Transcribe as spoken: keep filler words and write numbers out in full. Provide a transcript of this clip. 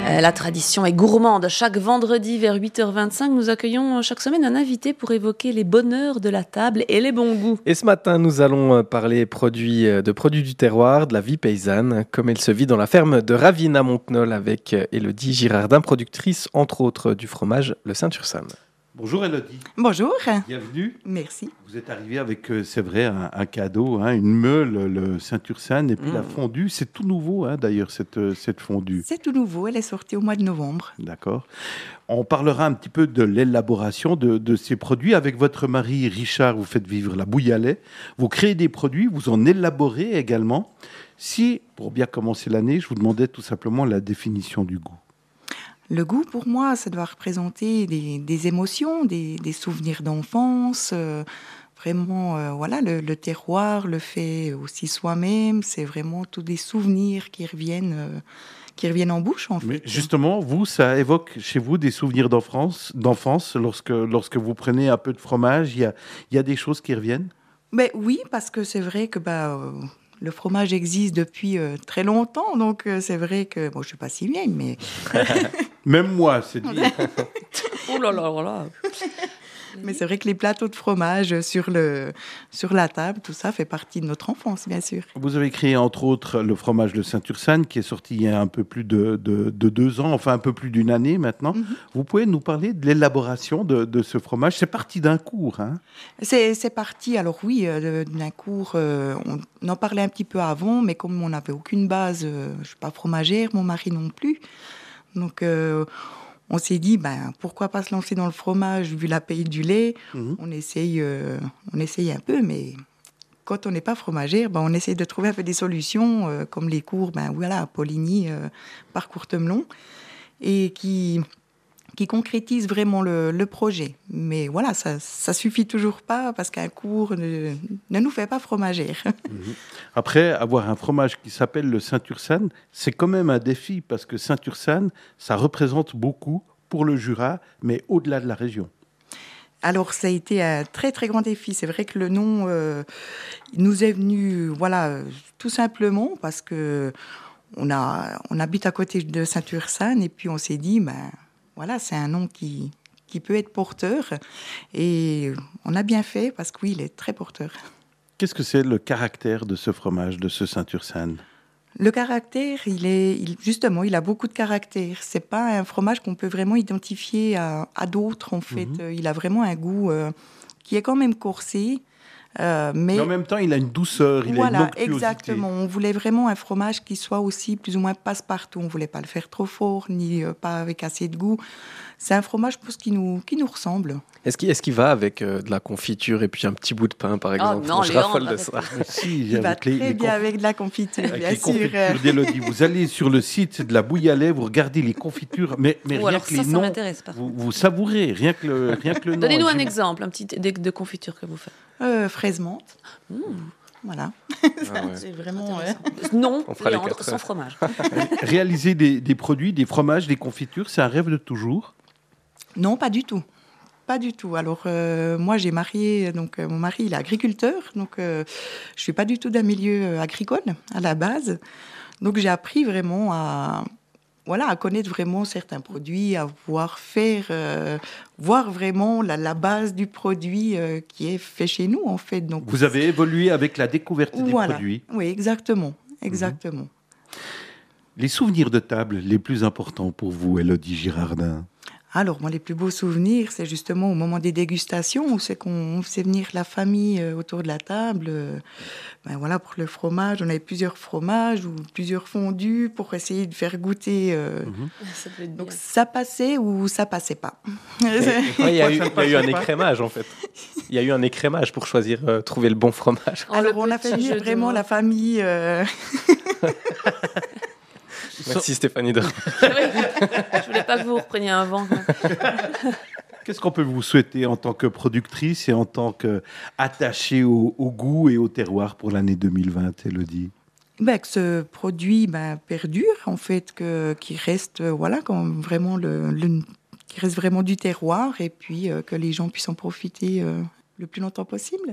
Euh, la tradition est gourmande. Chaque vendredi vers huit heures vingt-cinq, nous accueillons chaque semaine un invité pour évoquer les bonheurs de la table et les bons goûts. Et ce matin, nous allons parler produits, de produits du terroir, de la vie paysanne, comme elle se vit dans la ferme de Ravines à Montenol avec Élodie Girardin, productrice entre autres du fromage Le Saint-Ursanne. Bonjour Élodie. Bonjour. Bienvenue. Merci. Vous êtes arrivée avec, euh, c'est vrai, un, un cadeau, hein, une meule, le Saint-Ursanne, et puis mmh. la fondue. C'est tout nouveau, hein, d'ailleurs, cette, cette fondue. C'est tout nouveau, elle est sortie au mois de novembre. D'accord. On parlera un petit peu de l'élaboration de, de ces produits. Avec votre mari Richard, vous faites vivre la bouille à lait. Vous créez des produits, vous en élaborez également. Si, pour bien commencer l'année, je vous demandais tout simplement la définition du goût. Le goût, pour moi, ça doit représenter des, des émotions, des, des souvenirs d'enfance. Euh, vraiment, euh, voilà, le, le terroir le fait aussi soi-même. C'est vraiment tous des souvenirs qui reviennent, euh, qui reviennent en bouche, en fait. Mais justement, vous, ça évoque chez vous des souvenirs d'enfance, d'enfance lorsque, lorsque vous prenez un peu de fromage, il y a, il y a des choses qui reviennent ? Ben, oui, parce que c'est vrai que... Bah, euh, le fromage existe depuis euh, très longtemps, donc euh, c'est vrai que... Bon, je ne suis pas si vieille, mais... Même moi, c'est dit. Oh là là là là. Mais c'est vrai que les plateaux de fromage sur, le, sur la table, tout ça fait partie de notre enfance, bien sûr. Vous avez créé, entre autres, le fromage Le Saint-Ursanne, qui est sorti il y a un peu plus de, de, de deux ans, enfin un peu plus d'une année maintenant. Mm-hmm. Vous pouvez nous parler de l'élaboration de, de ce fromage ? C'est parti d'un cours, hein ? c'est, c'est parti, alors oui, euh, d'un cours. Euh, on en parlait un petit peu avant, mais comme on n'avait aucune base, euh, je ne suis pas fromagère, mon mari non plus. Donc... Euh, On s'est dit, ben, pourquoi pas se lancer dans le fromage, vu la paye du lait. Mmh. On essaye, euh, on essaye un peu, mais quand on n'est pas fromagère, ben, on essaye de trouver un peu des solutions, euh, comme les cours, ben, voilà, à Poligny, euh, par Courtemelon, et qui, qui concrétisent vraiment le, le projet. Mais voilà, ça ne suffit toujours pas, parce qu'un cours ne, ne nous fait pas fromagère. Mmh. Après, avoir un fromage qui s'appelle le Saint-Ursanne, c'est quand même un défi, parce que Saint-Ursanne, ça représente beaucoup pour le Jura, mais au-delà de la région. Alors, ça a été un très, très grand défi. C'est vrai que le nom euh, nous est venu, voilà, tout simplement, parce que on, a, on habite à côté de Saint-Ursanne, et puis on s'est dit, ben, voilà, c'est un nom qui, qui peut être porteur, et on a bien fait, parce que oui, il est très porteur. Qu'est-ce que c'est le caractère de ce fromage, de ce Saint-Ursanne ? Le caractère, il est, il, justement, il a beaucoup de caractère. C'est pas un fromage qu'on peut vraiment identifier à, à d'autres, en fait. Mmh. Il a vraiment un goût euh, qui est quand même corsé. Euh, mais... mais en même temps, il a une douceur, il voilà, a une onctuosité. Exactement. On voulait vraiment un fromage qui soit aussi plus ou moins passe-partout. On voulait pas le faire trop fort, ni euh, pas avec assez de goût. C'est un fromage, je pense, qui nous, qui nous ressemble. Est-ce qu'il, est-ce qu'il va avec euh, de la confiture et puis un petit bout de pain, par exemple ? Oh non, je Léandre, raffole de ça. Si, il va très les, bien les conf... avec de la confiture, avec bien les sûr. confitures d'Élodie. Vous allez sur le site de la bouille à lait, vous regardez les confitures, mais, mais Ou rien alors que ça, les ça noms, m'intéresse pas. Vous, vous savourez, rien que le, rien que le nom. Donnez-nous un exemple, un petit de, de confiture que vous faites. Euh, fraise menthe. Mmh. Voilà. Ah ouais. C'est vraiment... Ouais. Non, on fera Léandre, les sans fromage. Réaliser des, des produits, des fromages, des confitures, c'est un rêve de toujours ? Non, pas du tout. Pas du tout. Alors, euh, moi, j'ai marié... Donc, euh, mon mari, il est agriculteur. Donc, euh, je ne suis pas du tout d'un milieu agricole, à la base. Donc, j'ai appris vraiment à... Voilà, à connaître vraiment certains produits, à voir faire, euh, voir vraiment la, la base du produit euh, qui est fait chez nous, en fait. Donc, vous avez évolué avec la découverte voilà. des produits. Oui, exactement, exactement. Mmh. Les souvenirs de table les plus importants pour vous, Élodie Girardin ? Alors, moi, les plus beaux souvenirs, c'est justement au moment des dégustations, où c'est qu'on faisait venir la famille euh, autour de la table. Euh, ben voilà, pour le fromage, on avait plusieurs fromages ou plusieurs fondus pour essayer de faire goûter. Euh, mm-hmm. ça donc, ça passait ou ça passait pas. Ouais, il y a eu, il y a eu un écrémage, en fait. Il y a eu un écrémage pour choisir, euh, trouver le bon fromage. Alors, on a fait venir vraiment la famille... Euh... Merci Stéphanie. De... Je voulais pas que vous repreniez un vent. Qu'est-ce qu'on peut vous souhaiter en tant que productrice et en tant qu'attachée au, au goût et au terroir pour l'année deux mille vingt, Élodie ? Ben, que ce produit ben, perdure, en fait, que, qu'il reste, voilà, comme vraiment le, le, qu'il reste vraiment du terroir et puis euh, que les gens puissent en profiter euh, le plus longtemps possible.